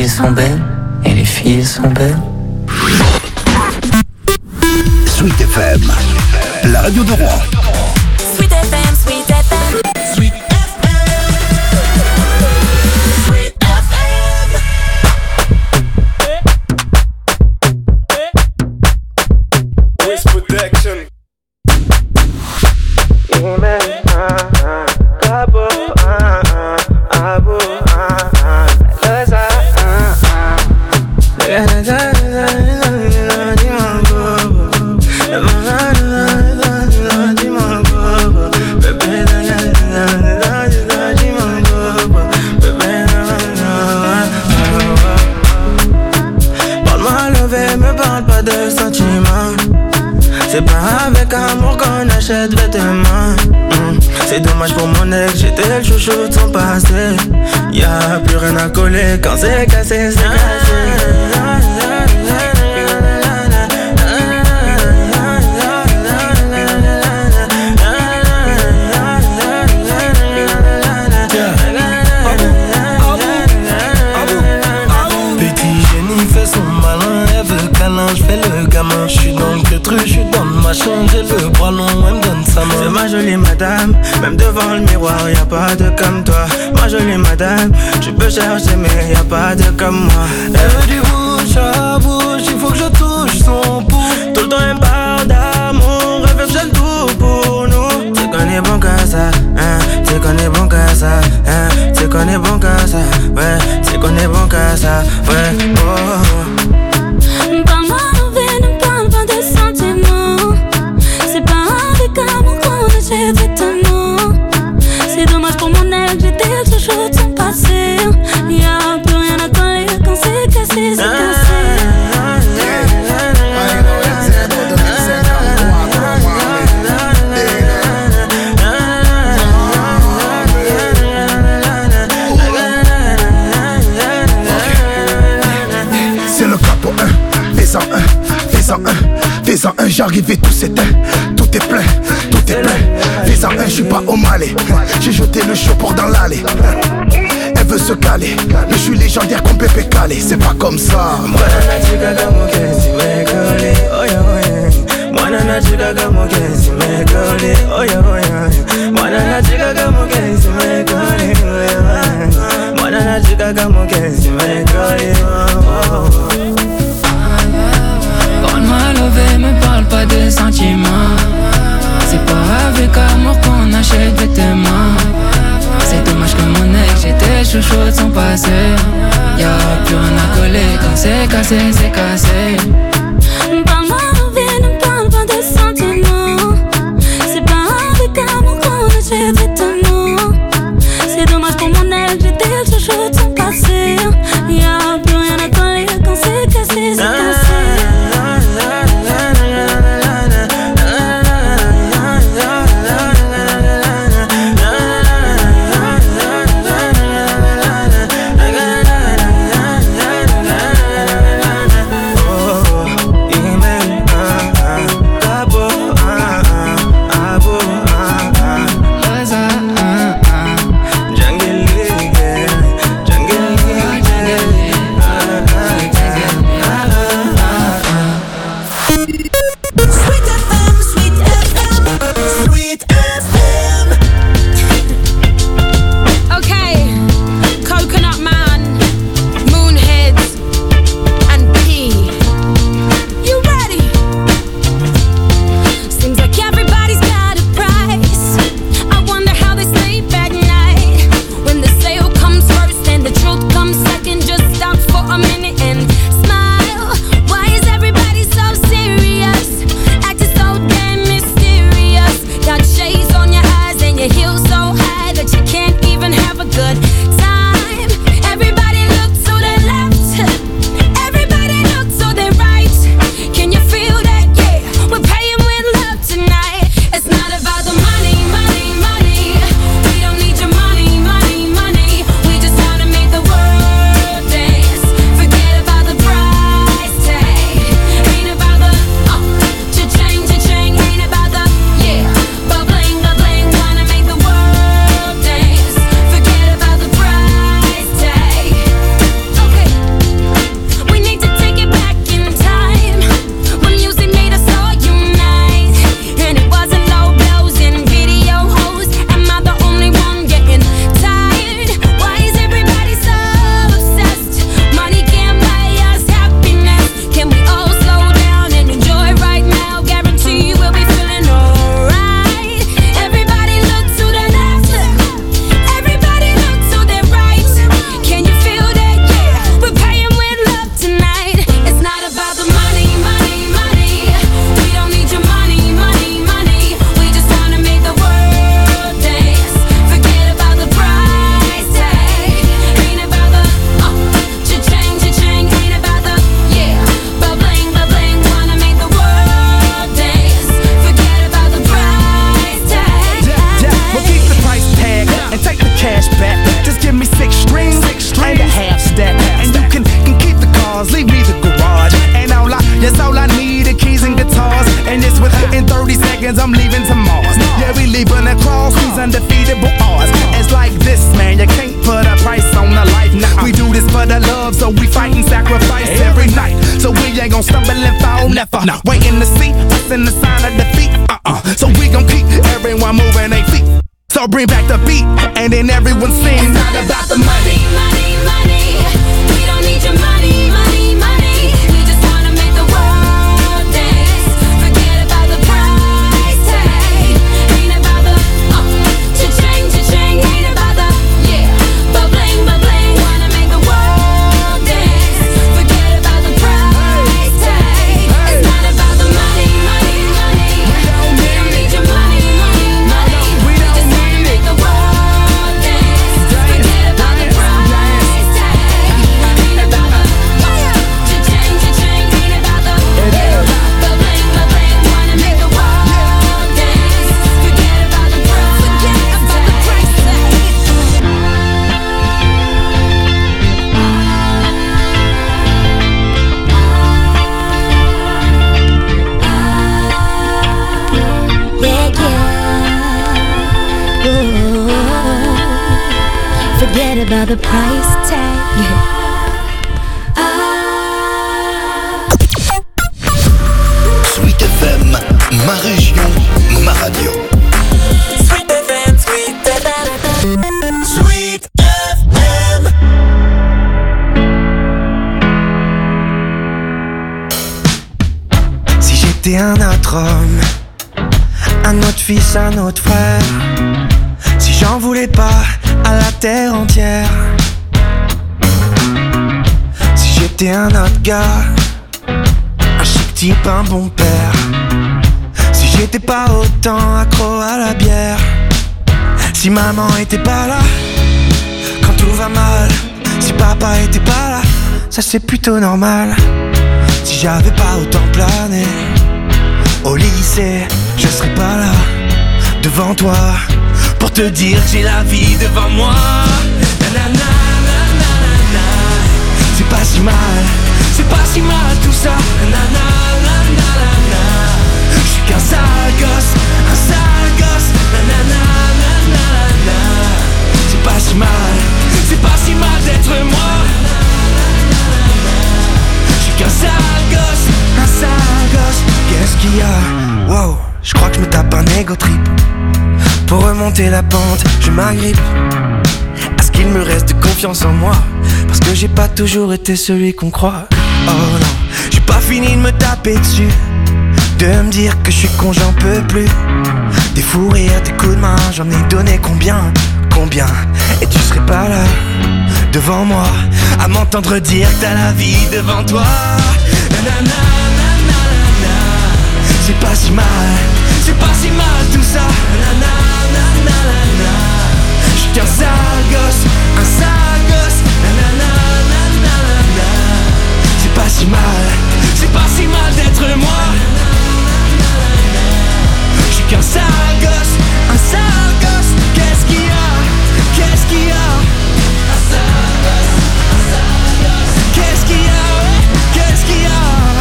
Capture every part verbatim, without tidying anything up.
filles sont belles et les filles sont belles. Sweet F M, la radio de Rouen. Sweet F M, Sweet F M, Sweet F M, Sweet F M. Wish Protection. C'est pas avec amour qu'on achète vêtements. mmh. C'est dommage pour mon ex, j'étais le chouchou de son passé. Y'a plus rien à coller quand c'est cassé, c'est cassé. Je fais le gamin, je suis dans le truc, je suis dans le machin, j'ai le bras long, elle me donne sa main. C'est ma jolie madame, même devant le miroir, y'a pas de comme toi. Ma jolie madame, tu peux chercher mais y'a pas de comme moi. Elle veut du bouche à bouche, il faut que je touche son pouls. Tout le temps elle parle d'amour, elle veut que j'ai le tout pour nous. Tu qu'on est bon qu'à ça, hein, tu qu'on est bon qu'à ça, hein, tu qu'on est bon qu'à ça, ouais, tu qu'on est bon qu'à ça, ouais, oh. Parle-moi l'envers, ne parle pas de sentiments. C'est pas avec amour qu'on achète vêtements. C'est dommage pour mon ex, j'étais le chouchou de son passé. Y'a plus rien à coller quand c'est cassé, c'est cassé. C'est le capot un, fais-en un, fais-en un, fais-en un, j'arrive et tout s'éteint. Tout est plein, tout est plein. Fais-en un, j'suis pas au Malais. J'ai jeté le show pour dans l'allée. Elle veut se caler, mais j'suis légendaire comme Pépé Calé. C'est pas comme ça. Parle-moi lové, me parle pas de sentiments. C'est pas avec amour qu'on achète vêtements. C'est dommage que mon ex, j'étais chouchou de son passé. Y'a plus rien à coller quand c'est cassé, c'est cassé. Parle-moi l'envers, ne parle pas de sentiments. C'est pas avec amour qu'on achète vêtements. C'est dommage pour mon ex, j'étais le chouchou de son passé. Y'a plus rien à coller quand c'est cassé, c'est cassé. Now waiting to see us in the sign of defeat. Uh-uh. So we gon' keep everyone moving their feet. So bring back the beat, and then everyone sings. It's not about the money, money, money. We don't need your money, money, money. We just wanna make the world dance. Forget about the price tag. Ain't about the uh, cha-ching, cha-ching. Ain't about the yeah, ba-bling, ba-bling. Wanna make the world dance. Forget about the price tag. It's not about the money, money, money. We don't need your money, money, money. We just wanna make the world dance. Forget about the price tag. Ain't about the cha-ching, cha-ching. Ain't about the yeah, ba-bling, ba-bling. Wanna make the world dance. Forget about the price. Forget about the price tag. Yeah, yeah. Ooh. Forget about the price tag. Sweet F M, ma région, ma radio. Sweet F M, Sweet F M. Sweet F M. Si j'étais un autre homme, un autre fils, un autre frère, si j'en voulais pas à la terre entière, si j'étais un autre gars, un chic type, un bon père, si j'étais pas autant accro à la bière, si maman était pas là quand tout va mal, si papa était pas là, ça c'est plutôt normal. Si j'avais pas autant plané au lycée, je serais pas là devant toi pour te dire que j'ai la vie devant moi. Nanana, nanana, c'est pas si mal, c'est pas si mal tout ça. Nanana, nanana, je suis qu'un sale gosse, un sale gosse. Nanana, nanana, c'est pas si mal, c'est pas si mal d'être moi. Qu'un sale gosse, un sale gosse. Qu'est-ce qu'il y a? Wow, je crois que je me tape un ego trip. Pour remonter la pente, je m'agrippe à ce qu'il me reste de confiance en moi, parce que j'ai pas toujours été celui qu'on croit. Oh non, j'ai pas fini de me taper dessus, de me dire que je suis con, j'en peux plus. Des fous rires, des coups de main, j'en ai donné combien, combien. Et tu serais pas là devant moi à m'entendre dire que t'as la vie devant toi. Nanana, nanana, c'est pas si mal, c'est pas si mal tout ça. Nanana, nanana, je suis qu'un sale gosse, un sale gosse. Nanana, nanana, c'est pas si mal, c'est pas si mal d'être moi. Je suis qu'un sale gosse, un sale gosse. Qu'est-ce qu'il y a? Qu'est-ce qu'il y a? Qu'est-ce qu'il y a? Qu'est-ce qu'il y a?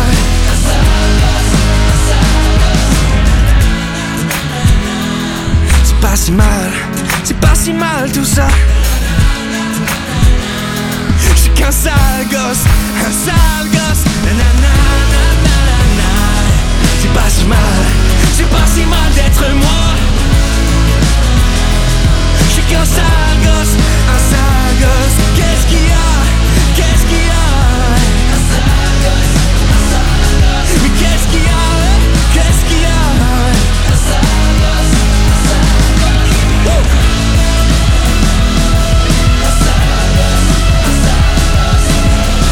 C'est pas si mal, c'est pas si mal tout ça. Je suis qu'un sale gosse, un sale gosse. Nanana, nanana, c'est pas si mal, c'est pas si mal d'être moi. Je suis qu'un sale gosse, un sale gosse. Qu'est-ce qu'il y a? Qu'est-ce qu'il y a? Un sale gosse, un sale gosse. Mais qu'est-ce qu'il y a? Qu'est-ce qu'il y a? Un sale gosse, un sale gosse. Un sale gosse, un sale gosse.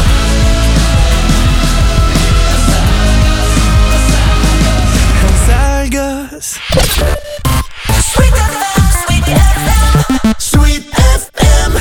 Un sale gosse, un sale gosse. Sweet F M, Sweet F M. Sweet F M.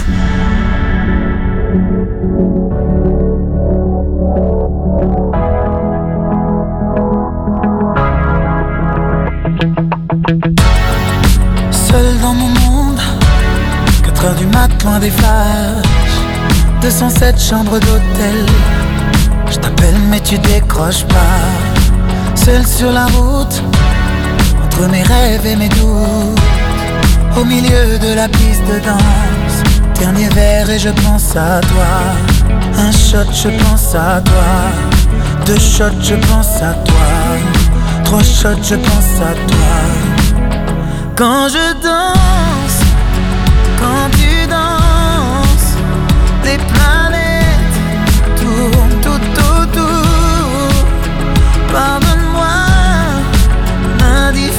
Seul dans mon monde, quatre heures du mat, loin des flashs. Deux cent sept chambres d'hôtel. Je t'appelle mais tu décroches pas. Seul sur la route, entre mes rêves et mes doutes, au milieu de la piste de danse. Dernier verre et je pense à toi. Un shot, je pense à toi. Deux shots, je pense à toi. Trois shots, je pense à toi. Quand je danse, quand tu danses, les planètes tournent tout autour. Pardonne-moi l'indifférence,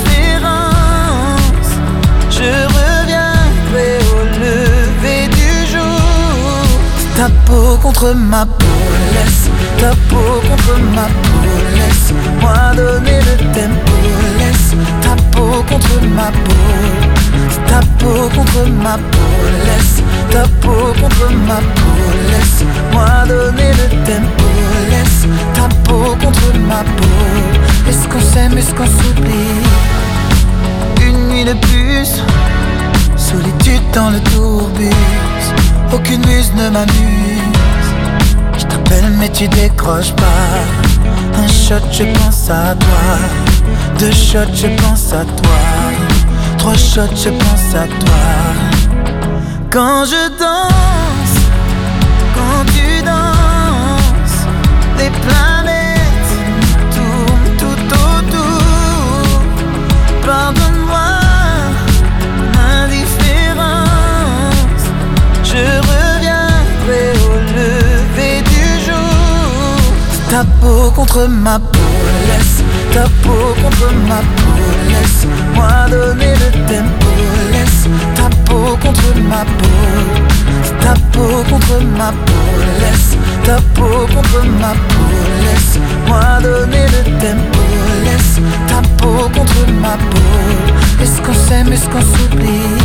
je reviendrai au lever du jour. Ta peau contre ma peau, laisse ta peau contre ma peau, laisse-moi donner le tempo, laisse ta peau contre ma peau, ta peau contre ma peau, laisse ta peau contre ma peau, laisse-moi donner le tempo, laisse ta peau contre ma peau. Est-ce qu'on s'aime, est-ce qu'on s'oublie? Une nuit de plus, solitude dans le tourbus, aucune muse ne m'amuse. Je t'appelle mais tu décroches pas. Un shot je pense à toi, deux shots je pense à toi, trois shots je pense à toi. Quand je danse, quand tu danses, les planètes tournent tout autour. Pardonne-moi l'indifférence, je reviendrai au lever du jour. Ta peau contre ma peau, laisse ta peau contre ma peau, laisse-moi donner le tempo, laisse ta peau contre ma peau, ta peau contre ma peau, laisse ta peau contre ma peau, laisse-moi donner le tempo, laisse ta peau contre ma peau. Est-ce qu'on s'aime, est-ce qu'on s'oublie?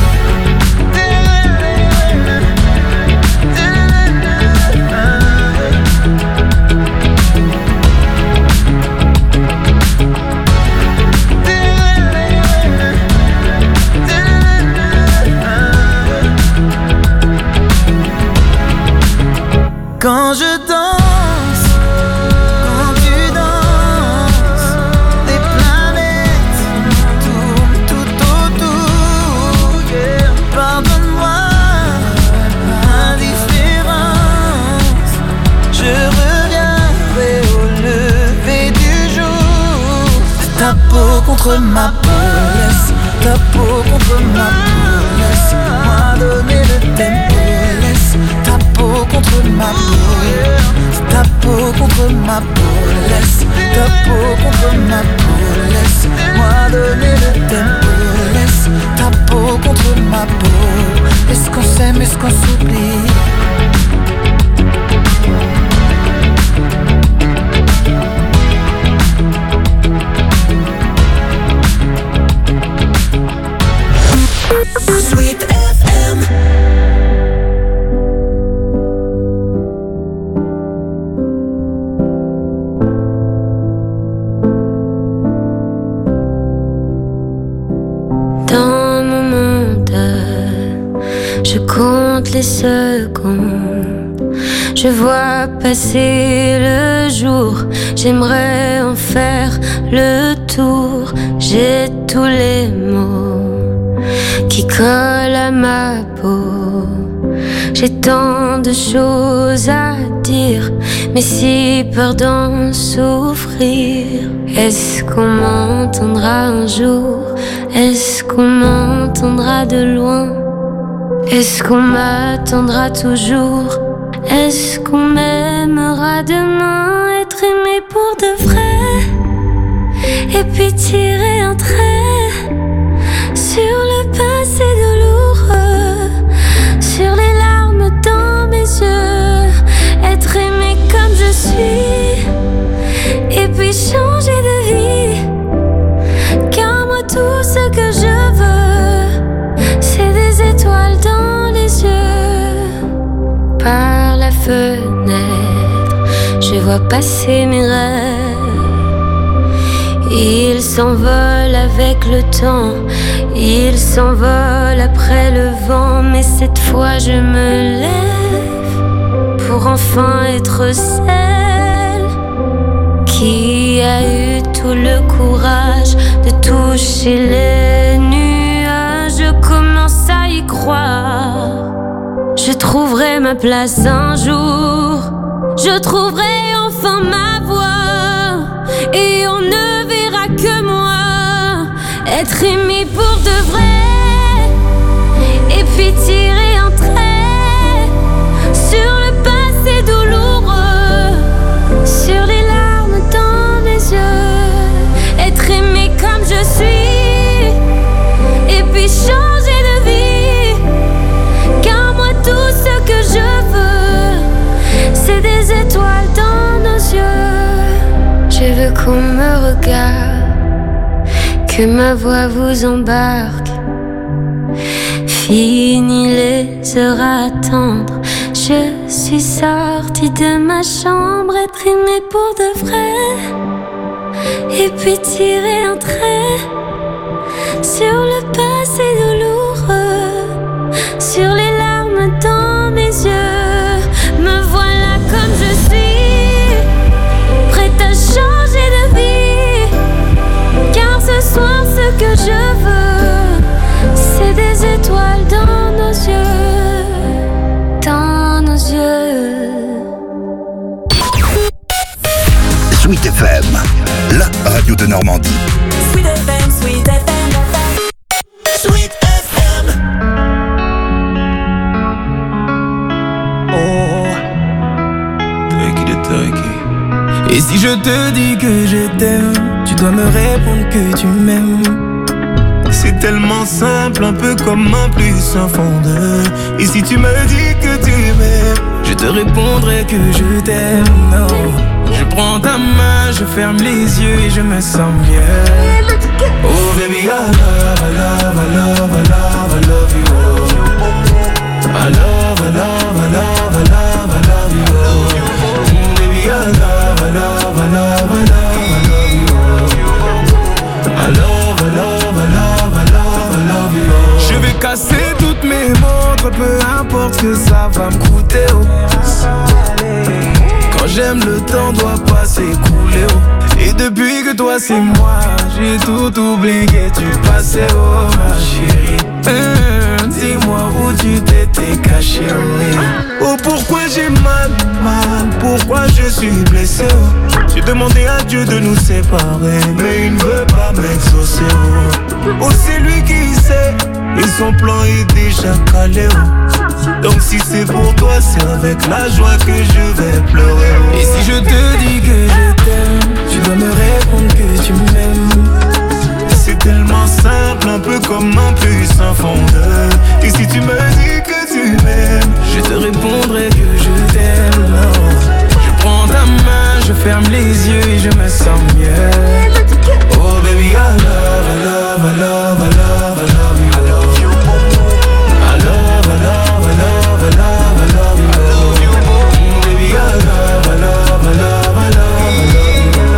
Quand je danse, quand tu danses, les planètes tournent tout autour. Yeah. Pardonne-moi l'indifférence, je reviendrai au lever du jour. Ta peau contre ma peau, laisse ta peau contre ma peau, laisse-moi donner le tempo, laisse ta peau contre ma peau, ta peau contre ma peau, laisse ta peau contre ma peau, laisse-moi donner le tempo, laisse ta peau contre ma peau. Est-ce qu'on s'aime, est-ce qu'on s'oublie? Sweet F M. Dans mon monde, je compte les secondes. Je vois passer le jour. J'aimerais en faire le tour. J'ai tous les mots qui collent à ma peau. J'ai tant de choses à dire, mais si peur d'en souffrir. Est-ce qu'on m'entendra un jour? Est-ce qu'on m'entendra de loin? Est-ce qu'on m'attendra toujours? Est-ce qu'on m'aimera demain? Être aimé pour de vrai, et puis tirer un trait sur le passé douloureux, sur les larmes dans mes yeux. Être aimé comme je suis, et puis changer de vie. Car moi tout ce que je veux, c'est des étoiles dans les yeux. Par la fenêtre, je vois passer mes rêves. Ils s'envolent avec le temps, ils s'envolent après le vent. Mais cette fois je me lève pour enfin être celle qui a eu tout le courage de toucher les nuages. Je commence à y croire, je trouverai ma place un jour, je trouverai enfin ma voix. être aimé pour de vrai, et puis tirer un trait sur le passé douloureux, sur les larmes dans mes yeux. Être aimé comme je suis, et puis changer de vie. Car moi tout ce que je veux, c'est des étoiles dans nos yeux. Je veux qu'on me regarde, que ma voix vous embarque. Fini les heures à attendre, je suis sortie de ma chambre. Être aimée pour de vrai, et puis tirer un trait sur le passé douloureux, sur les larmes dans mes yeux. Me voilà comme je suis, prête à changer de vie. Car ce soir ce que je veux, c'est des étoiles dans nos yeux, dans nos yeux. Sweet F M, la radio de Normandie. Sweet F M, Sweet F M, Sweet F M. Oh, Turkey de Turkey. Et si je te dis que je t'aime, tu dois me répondre que tu m'aimes. C'est tellement simple, un peu comme un plus un fond de. Et si tu me dis que tu m'aimes, je te répondrai que je t'aime. Non, je prends ta main, je ferme les yeux et je me sens mieux. Oh baby, I love, I love, I love, I love, I love you. I love, I love, I love, I love, I love you. Mm, baby, I love, I love, I love, I love, I love you. I love, I love, I love, I love, I love you. Je vais casser toutes mes montres, peu importe ce que ça va me coûter. Oh. Quand j'aime, le temps doit pas s'écouler. Oh. Et depuis que toi c'est moi, j'ai tout oublié, tu passais, oh ma chérie. Mmh, dis-moi où tu t'étais caché, oui. Oh pourquoi j'ai mal, mal, pourquoi je suis blessé, oh. J'ai demandé à Dieu de nous séparer, mais il ne veut pas m'exaucer, oh. Oh c'est lui qui sait, et son plan est déjà calé, oh. Donc si c'est pour toi, c'est avec la joie que je vais pleurer, oh. Et si je te dis que je t'aime, tu dois me répondre que tu m'aimes. C'est tellement simple, un peu comme un plus un fondeur. Et si tu me dis que tu m'aimes, je te répondrai que je t'aime. Je prends ta main, je ferme les yeux et je me sens mieux. Oh baby, I love, I love, I love, I love, I love you. I love you. I love, I love, I love, I love, I love you. I love you. Mm, baby, I love, I love, I love, I love, I love you.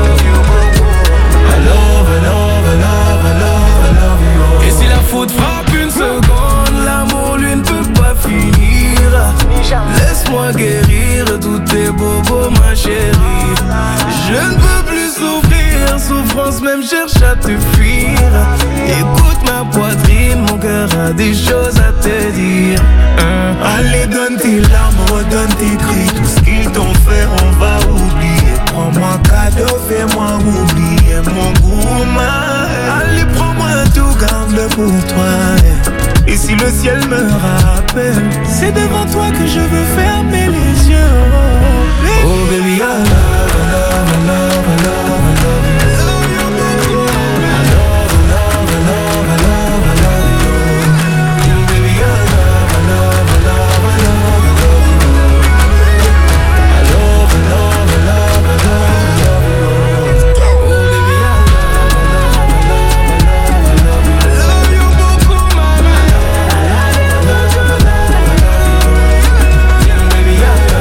I love, I love, I love, I love, I love you. Et si la faute frappe une seconde, l'amour lui ne peut pas finir. Laisse-moi guérir tous tes bobos, ma chérie. Je ne peux plus souffrir, souffrance même cherche à te fuir. Écoute ma poitrine, mon cœur a des choses à te dire. hein. Allez donne tes larmes, redonne tes cris. Tout ce qu'ils t'ont fait on va oublier. Prends-moi cadeau, fais-moi oublier mon gourmand. Allez prends-moi tout, garde-le pour toi. Et si le ciel me rappelle, c'est devant toi que je veux fermer les yeux. Oh baby, I love, I love, I love, I love, I love you. I love, I love, I love, I love, I love you. Baby, I love, I love, I love, I love, I love you. I love, I love, I love, I love, I love you. Oh baby, I love, I love, I love, I love, I love you. I love you beaucoup, mama. I love, I love, I love, I love you. Baby, I love.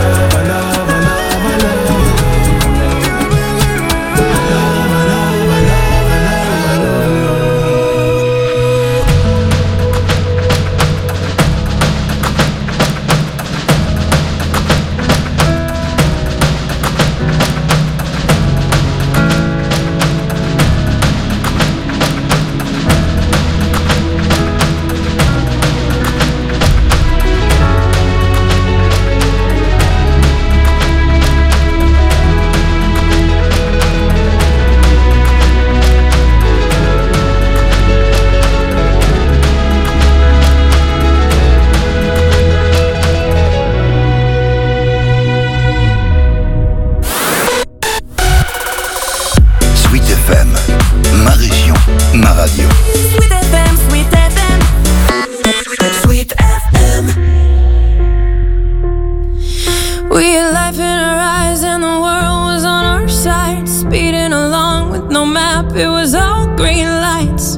up, it was all green lights.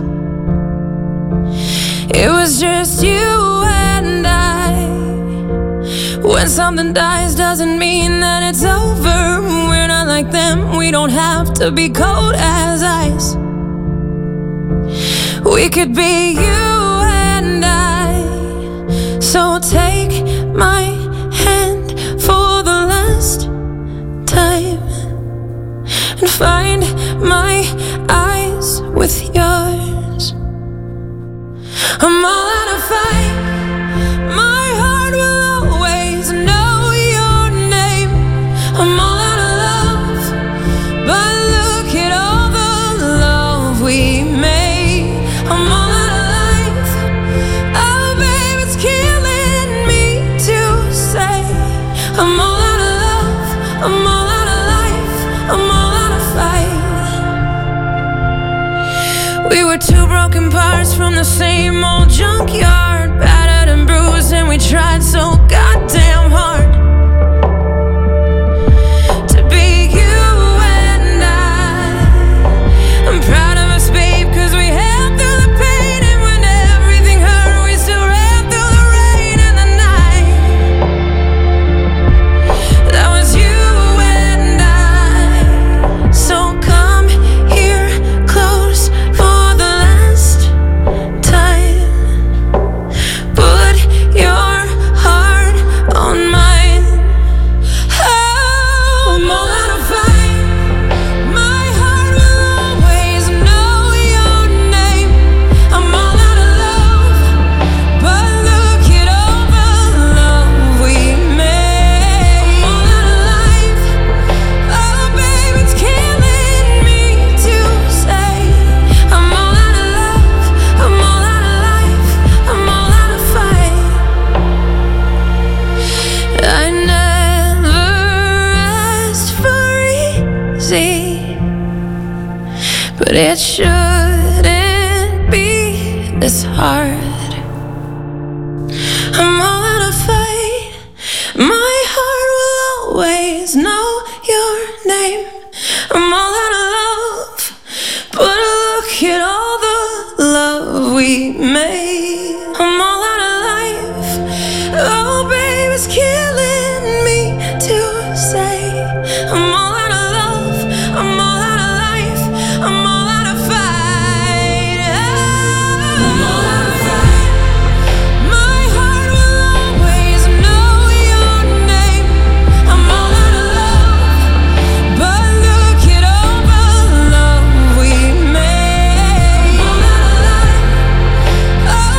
It was just you and I. When something dies doesn't mean that it's over. We're not like them, we don't have to be cold as ice. We could be you and I. So take my hand for the last time and find my eyes with yours. I'm all out of fight. My heart will always know your name. I'm all out of love, but look at all the love we made. I'm all out of life. Oh, babe, it's killing me to say. I'm all out of love. I'm all out of life. I'm all out of fight. We were two broken parts from the same old junkyard, battered and bruised, and we tried so goddamn hard to be you and I. I'm proud of us, babe, cause we held through the pain, and when everything hurt, we still ran through the rain and the night. That was you and I. So come here close for the last time. Put your heart on mine. Oh, I'm all out of fight. My heart will always know your name. I'm all out of love, but look at all the love we made. I'm all out of life. Oh, babe, it's killing me to say. I'm all out of love. I'm all out of life. I'm all out of fight. I never asked for easy, but it shouldn't be this hard. I'm all out of fight. My heart will always know your name. I'm all out of love, but look at all the love we made. I'm all out of life. Oh, babe, it's killing me to say. I'm all out of love. I'm all out of life. I'm all out of fight. I'm all out of fight. My heart will always know your name. I'm all out of love, but look at all the love we made. I'm all out of life. Oh,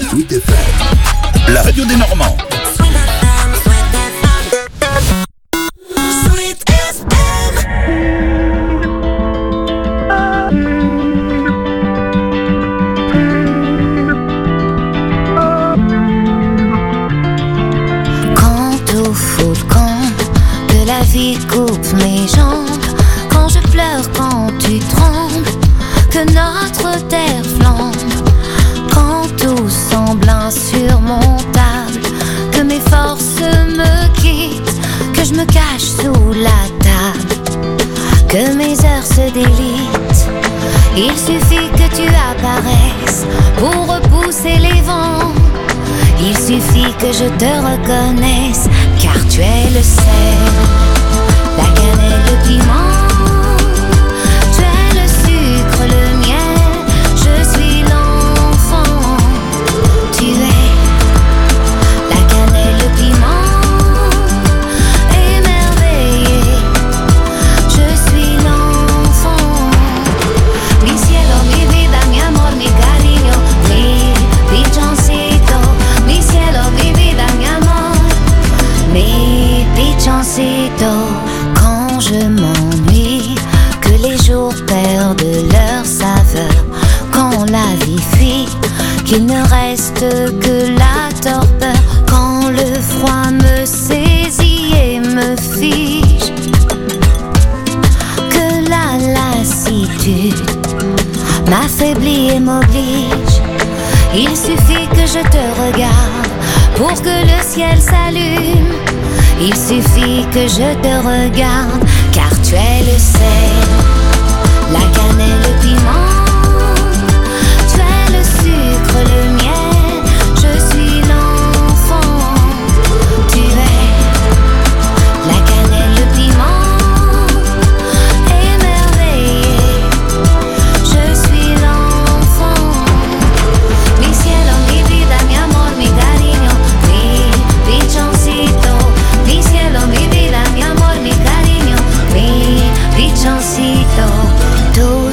Sweet F M, la radio des Normands. Coupe mes jambes quand je pleure, quand tu trembles, que notre terre flambe, quand tout semble insurmontable, que mes forces me quittent, que je me cache sous la table, que mes heures se délitent. Il suffit que tu apparaisses pour repousser les vents. Il suffit que je te reconnaisse, car tu es le sel, la cannelle, le piment, tu es le sucre, le miel, je suis l'enfant, tu es la cannelle, le piment, émerveillé, je suis l'enfant. Mi cielo, mi vida, mi amor, mi cariño, mi pichoncito, mi cielo, mi vida, mi amor, mi pichoncito. Quand je m'ennuie, que les jours perdent leur saveur, quand la vie fuit, qu'il ne reste que la torpeur, quand le froid me saisit et me fige, que la lassitude m'affaiblit et m'oblige. Il suffit que je te regarde pour que le ciel s'allume. Il suffit que je te regarde, car tu es le sel, la cannelle, le piment, tu es le sucre, le miel, je suis l'enfant, tu es la cannelle, le piment, émerveillé, je suis l'enfant. Mi cielo, mi vida, mi amor, mi cariño, mi pichoncito. Mi cielo, mi vida, mi amor, mi cariño, mi pichoncito, tú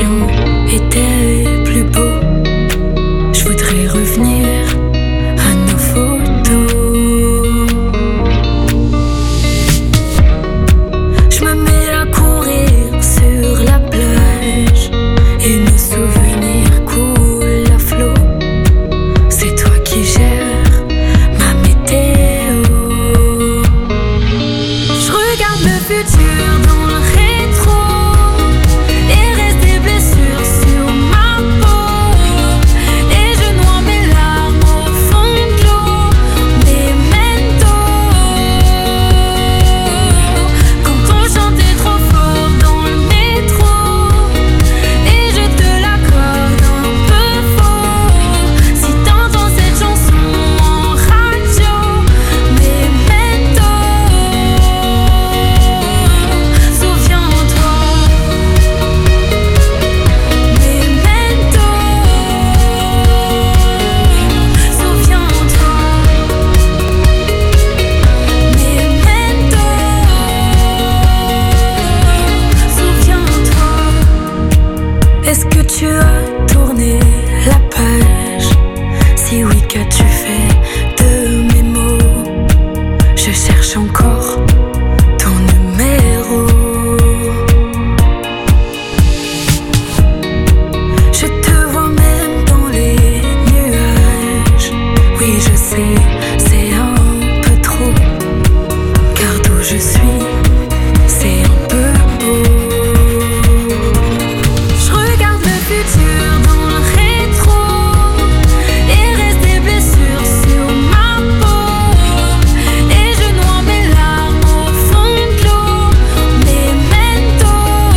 étions étaient plus beaux. Je voudrais revenir à nos photos. Je me mets à courir sur la plage et nos souvenirs coulent à flot. C'est toi qui gères ma météo. Je regarde le futur dans le rétro et reste des blessures sur ma peau. Et je noie mes larmes au fond de l'eau. Memento. Quand on chantait trop fort dans le métro et je te l'accorde un peu faux. Si t'entends cette chanson en radio, Memento. Souviens-toi. Memento. Souviens-toi. Memento. Souviens-toi. Est-ce que tu as tourné la page? Si oui, qu'as-tu fait de mes mots? Je cherche encore ton numéro. Je te vois même dans les nuages. Oui, je sais, c'est un peu trop. Car d'où je suis, c'est un peu beau. Je regarde le futur dans le rétro et reste des blessures sur ma peau. Et je noie mes larmes au fond de l'eau. Memento.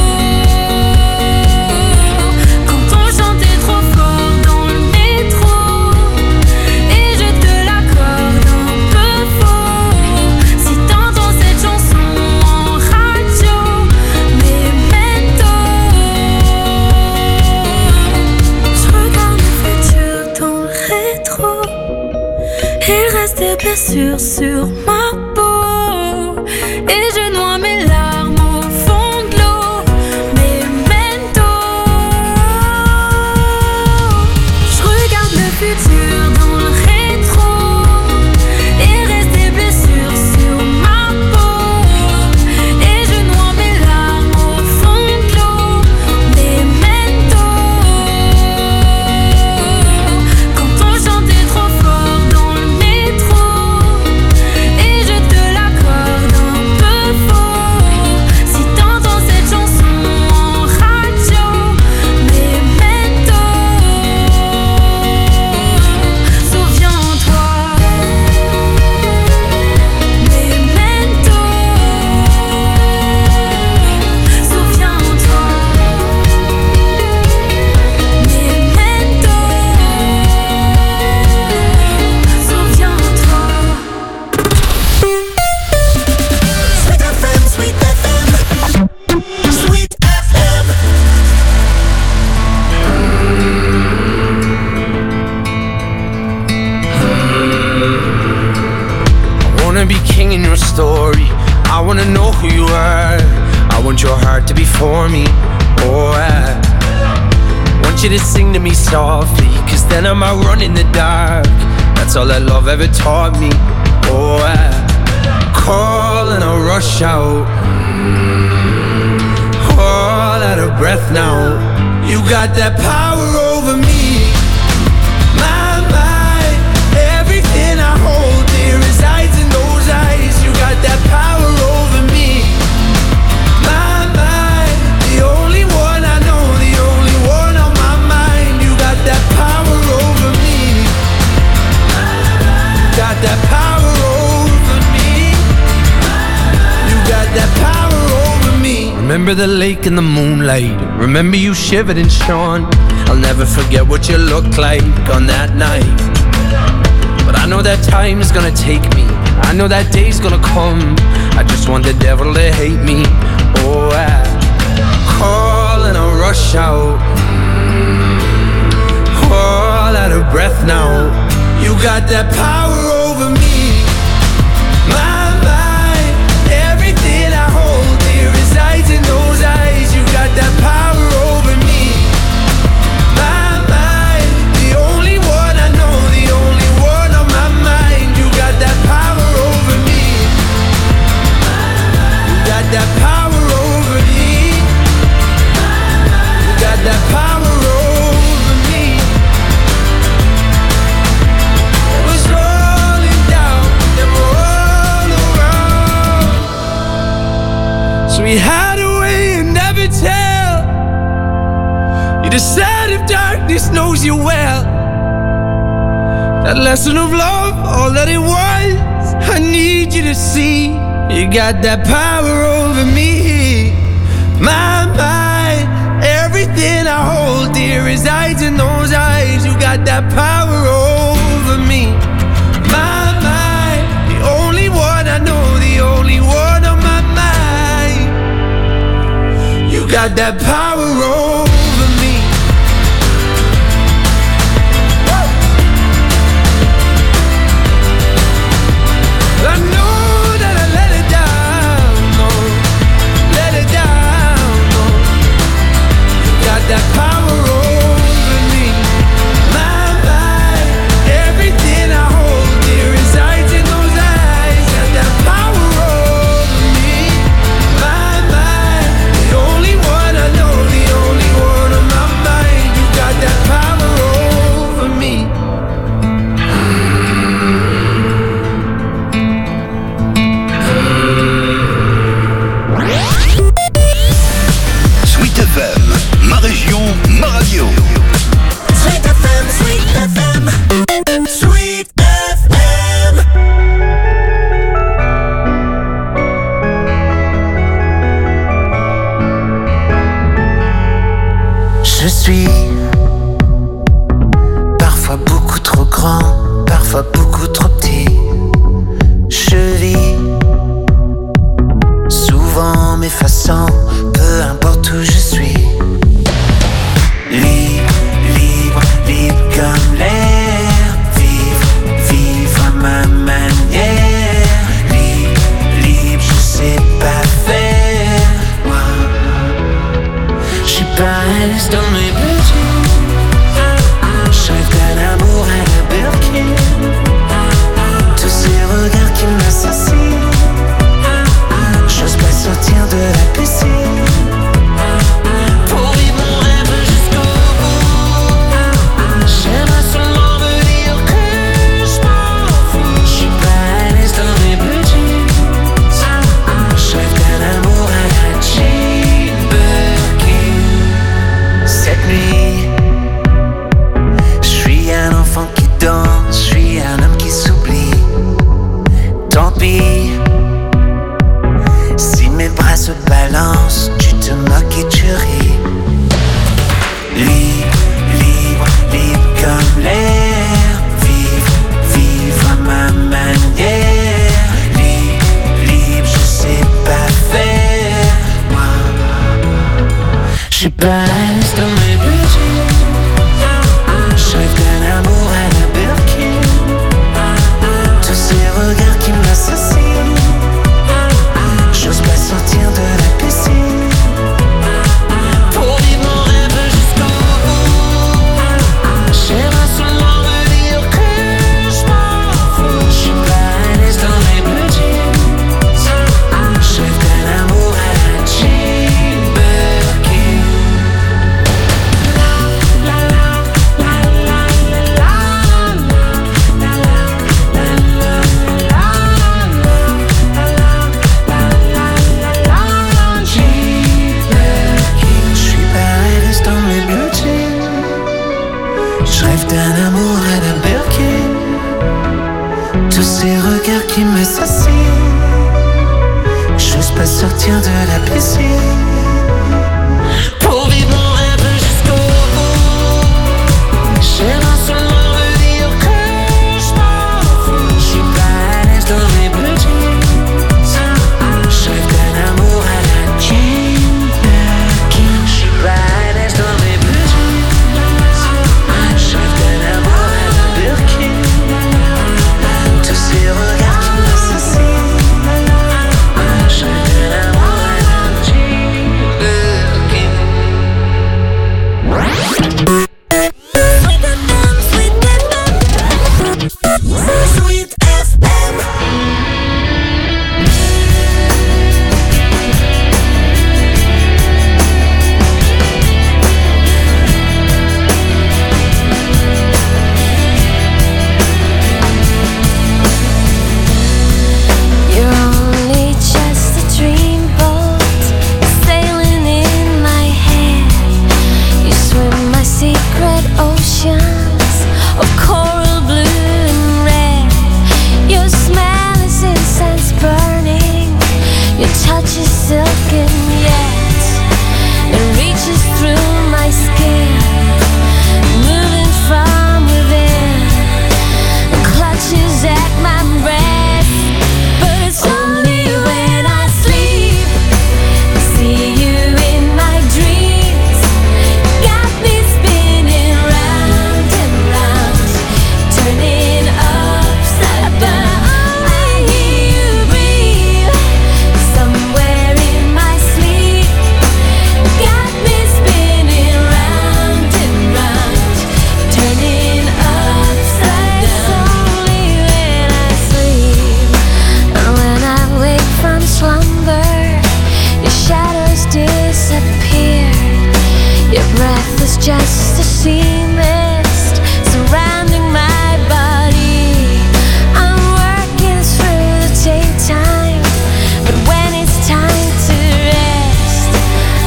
Quand on chantait trop fort dans le métro et je te l'accorde un peu faux. Si t'entends cette chanson en radio, Memento. Je regarde le futur dans le rétro et reste des blessures sur ma peau. Et je noie mes larmes au fond de l'eau. Memento. Je regarde le futur dans le rétro et reste des blessures sur ma peau. Et je noie mes larmes au fond de l'eau. Memento. Quand on chantait trop fort dans le métro et je te l'accorde un peu faux. Si t'entends cette chanson en radio, Memento. Souviens-toi. Memento. Souviens-toi. Memento. Souviens-toi. Sweet F M, Sweet F M, Sweet F M. I wanna be king in your story. I wanna know who you are. I want your heart to be for me. Oh, I want you to sing to me softly, cause then I might run in the dark. That's all that love ever taught me. Oh, I call and I rush out, all out of breath now. You got that power over me. My mind, everything I hold dear resides in those eyes. You got that power over me. My mind, the only one I know, the only one on my mind. You got that power over me. Got that power over me. You got that power over me. Remember the lake in the moonlight. Remember you shivered and shone. I'll never forget what you looked like on that night. But I know that time is gonna take me. I know that day's gonna come. I just want the devil to hate me. Oh, I call and I rush out, all out of breath now. You got that power over me. My mind, everything I hold dear resides in those eyes. You got that power over me. the side of darkness knows you well. That lesson of love, all that it was, I need you to see. You got that power over me. My mind, everything I hold dear resides in those eyes. You got that power over me. My mind, the only one I know, the only one on my mind. You got that power over me. I know that I let it down, no, let it down, no. You got that power over me. My mind, everything I hold dear resides in those eyes. Got that power over me. My mind, the only one I know, the only one on my mind. You got that power over me. Sweet F M, ma région, ma radio. Sweet F M, Sweet F M, Sweet F M. Je suis parfois beaucoup trop grand, parfois beaucoup trop petit. Je vis souvent m'effaçant, peu importe où je suis. Libre, libre, libre comme l'air. Vivre, vivre à ma manière. Libre, libre, je sais pas faire. Moi, je suis pas à l'aise dans mes budgets. Je rêve d'un amour à la Birkin. Tous ces regards qui m'assassinent. J'ose pas sortir de la piscine. Pour vivre mon rêve jusqu'au bout. J'aimerais seulement me dire que je m'en fous. Je suis pas à l'aise dans mes budgets. Je rêve d'un amour à la Jane Birkin. Cette nuit, je suis un enfant qui danse. Je suis un homme qui s'oublie. Tant pis si mes bras se balancent, tu te moques et tu ris. Libre, libre, libre comme l'air. Vivre, vivre à ma manière. Libre, libre, je sais pas faire. Moi, je suis pas à l'aise dans mes budgets. Je rêve d'un amour à la Birkin. Tous ces regards qui m'assassinent. J'ose pas sortir de la piscine. Pour vivre mon rêve jusqu'au bout. J'aimerais seulement me dire que je m'en fous. Je suis pas à l'aise dans mes budgets. Je rêve d'un amour à la Jane Birkin.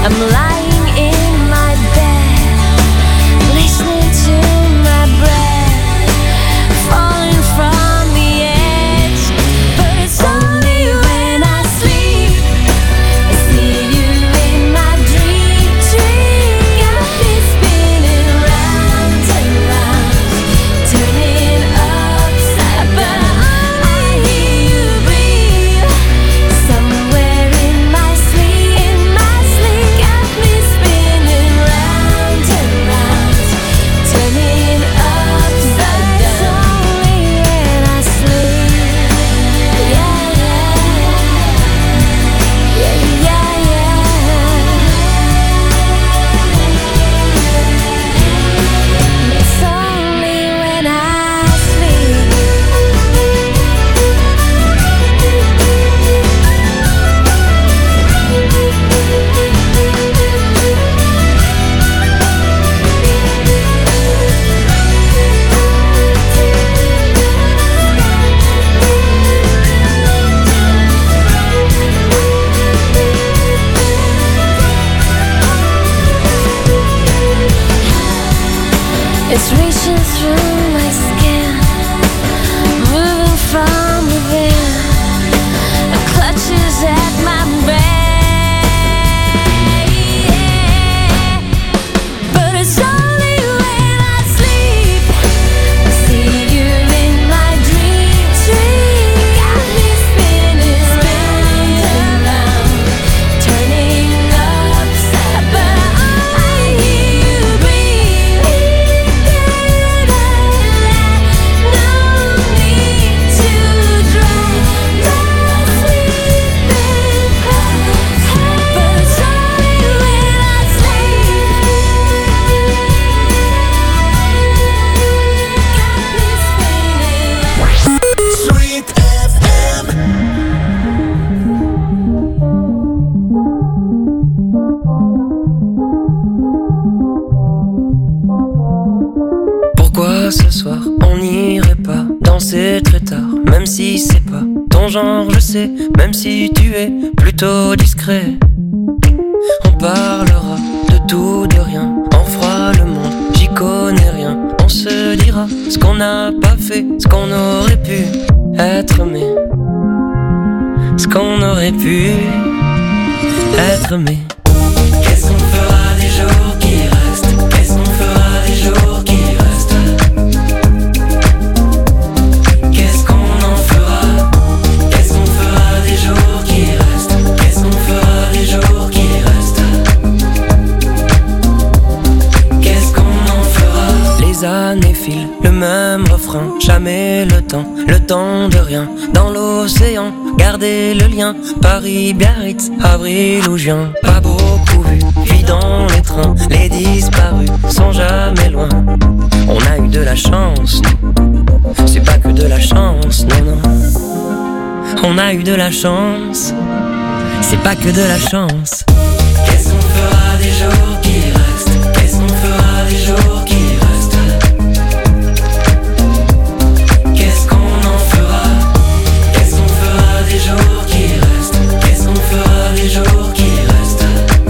I'm lying in my bed, listening to my breath, falling from the edge. But it's only when I sleep, I see you in my dream. Dream, got me spinning round and round, turning upside. But I hear you breathe somewhere in my sleep. In my sleep, got me spinning round and round, turning upside down. Only when I sleep, yeah, yeah, yeah, yeah, yeah. It's only when I sleep. It's reaching through my skin, moving from within. It clutches at my brain. But it's only when I sleep, I see you in my dream. Dream, got me spinning round and round, turning upside. But I hear you breathe. No need to drown, don't sleep and cry. But it's only when I sleep, got me spinning. Sweet F M. Pourquoi ce soir on n'irait pas danser très tard, même si c'est pas ton genre, je sais, même si tu es plutôt discret. On parlera de tout, de rien, on fera le monde, j'y connais rien. On se dira ce qu'on n'a pas fait, ce qu'on aurait pu être aimé, ce qu'on aurait pu être aimé. Qu'est-ce qu'on fera des jours qui restent? Qu'est-ce qu'on fera des jours qui restent? Qu'est-ce qu'on en fera? Qu'est-ce qu'on fera des jours qui restent? Qu'est-ce qu'on fera des jours qui restent? Qu'est-ce qu'on en fera? Les années filent, le même refrain, jamais le temps, le temps de rien. Dans l'océan, garder le lien, Paris, Biarritz, avril ou juin. Pas beaucoup vu, vie dans les trains, les disparus sont jamais loin. On a eu de la chance, c'est pas que de la chance, non, non. On a eu de la chance, c'est pas que de la chance. Qu'est-ce qu'on fera des jours qui restent? Qu'est-ce qu'on fera des jours qui restent? Qu'est-ce qu'on en fera? Qu'est-ce qu'on fera des jours qui restent? Qu'est-ce qu'on fera des jours qui restent?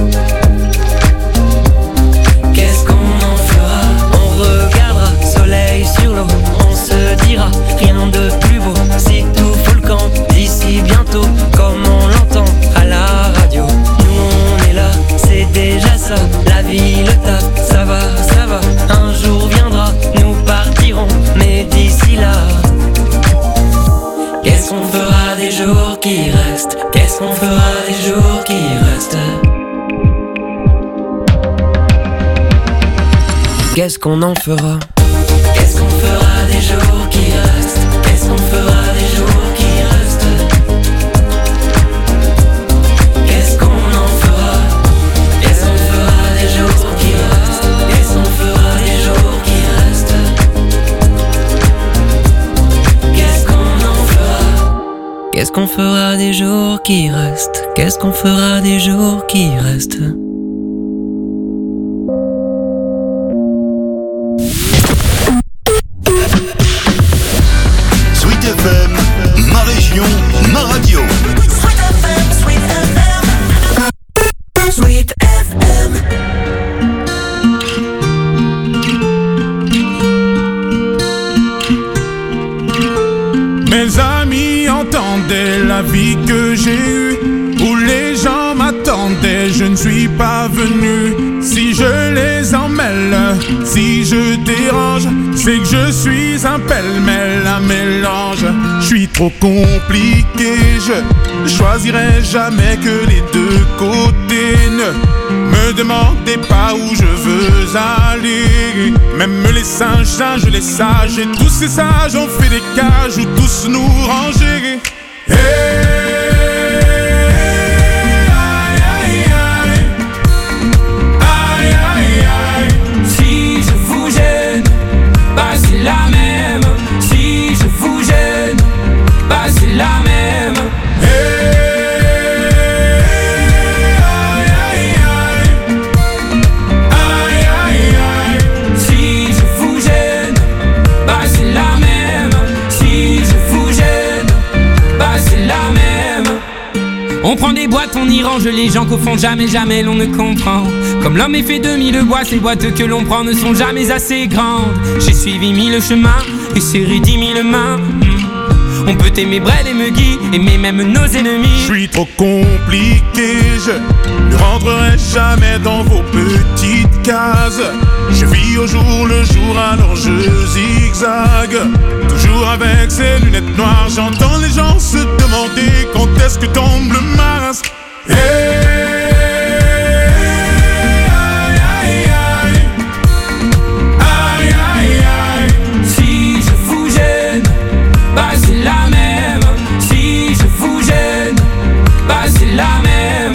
Qu'est-ce qu'on en fera? On regardera soleil sur l'eau, on se dira rien de plus beau. Si tout fout le camp d'ici bientôt, comme on l'entend à la radio. Nous on est là, c'est déjà ça. La vie, le taf, ça va, ça va. Un jour viendra, nous partirons, mais d'ici là, qu'est-ce qu'on fera des jours qui restent? Qu'est-ce qu'on fera des jours qui restent? Qu'est-ce qu'on en fera? Qu'est-ce qu'on fera des jours qui restent? Qu'est-ce qu'on fera des jours qui restent? Qu'est-ce qu'on en fera? Qu'est-ce qu'on fera des jours qui restent? Qu'est-ce qu'on fera des jours qui restent? Qu'est-ce qu'on en fera? Qu'est-ce qu'on fera des jours qui restent? Qu'est-ce qu'on fera des jours qui restent? Sweet F M, ma région, ma radio. Sweet F M, Sweet F M. Sweet F la vie que j'ai eue, où les gens m'attendaient, je ne suis pas venu. Si je les emmêle, si je dérange, c'est que je suis un pêle-mêle, un mélange. Je suis trop compliqué, je choisirai jamais que les deux côtés. Ne me demandez pas où je veux aller. Même les singes, singes, les sages, et tous ces sages ont fait des cages où tous nous ranger. Hey, aïe, aïe, aïe. Aïe, aïe, aïe. Si je vous gêne, bah c'est la même. Si je vous gêne, bah c'est la même. Hey, aïe, aïe, aïe. Aïe, aïe, aïe. Si je vous gêne, bah c'est la même. Si je vous gêne, bah c'est la même. On prend des boîtes, on y range les gens qu'au fond jamais, jamais l'on ne comprend. Comme l'homme est fait de mille bois, ces boîtes que l'on prend ne sont jamais assez grandes. J'ai suivi mille chemins et serré dix mille mains. On peut aimer Brel et Meggy, aimer même nos ennemis. Je suis trop compliqué, je ne rentrerai jamais dans vos petites cases. Je vis au jour le jour, alors je zigzague. Toujours avec ces lunettes noires, j'entends les gens se demander quand est-ce que tombe le masque. Hey, aïe, aïe, aïe. Aïe, aïe, aïe. Si je vous gêne, bah c'est la même. Si je vous gêne, bah c'est la même.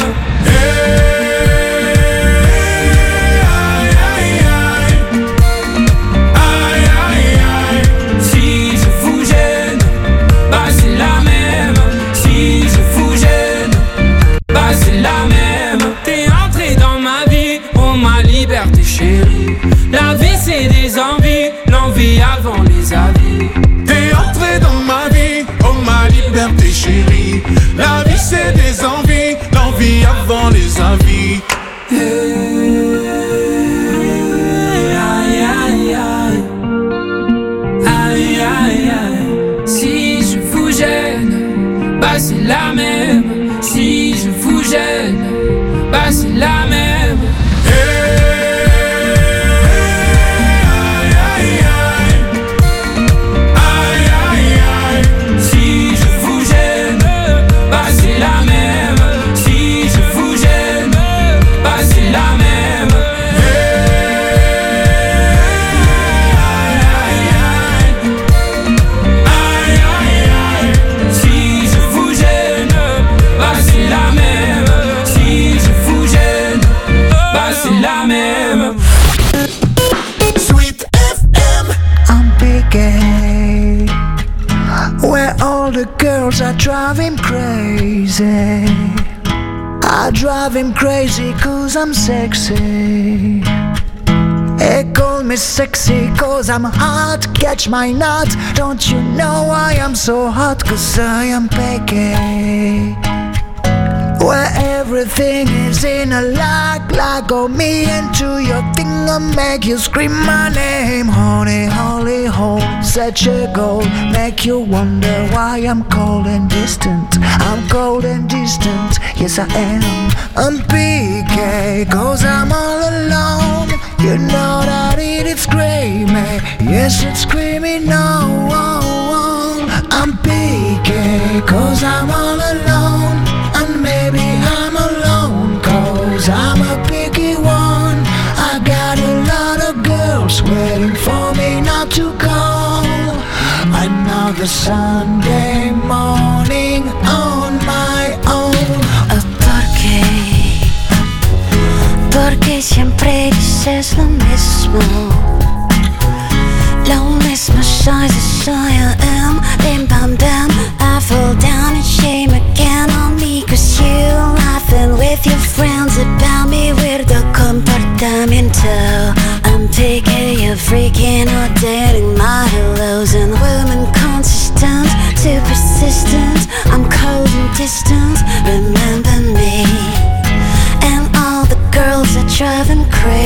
La vie c'est des envies, l'envie avant les avis. T'es entré dans ma vie, oh ma liberté chérie. La vie c'est des envies, l'envie avant les avis. Hey, aïe aïe aïe. Aïe aïe aïe. Si je vous gêne, bah c'est la même. Si je vous gêne, bah c'est la même. The girls are driving crazy. I drive him crazy cause I'm sexy. They call me sexy cause I'm hot. Catch my nut. Don't you know I am so hot cause I am picky. Where everything is in a lock. Lock on me into your thing and make you scream my name. Honey, holy hole, such a goal. Make you wonder why I'm cold and distant. I'm cold and distant, yes I am. I'm P K cause I'm all alone. You know that it is screaming. Yes it's screaming no. I'm P K cause I'm all alone. And maybe I'm alone cause I'm a picky one. I got a lot of girls waiting for me not to go. Another Sunday morning on my own. Oh, ¿por qué? Porque siempre dices lo mismo. Lo mismo soy, soy I am. Bim bam bam, I fall down in shame again on me. Cause you laughing with your friends about me. Weirdo comportamiento. I'm picking you freaking out, dating my hellos and women consistent, too persistent. I'm cold and distant, remember me. And all the girls are driving crazy.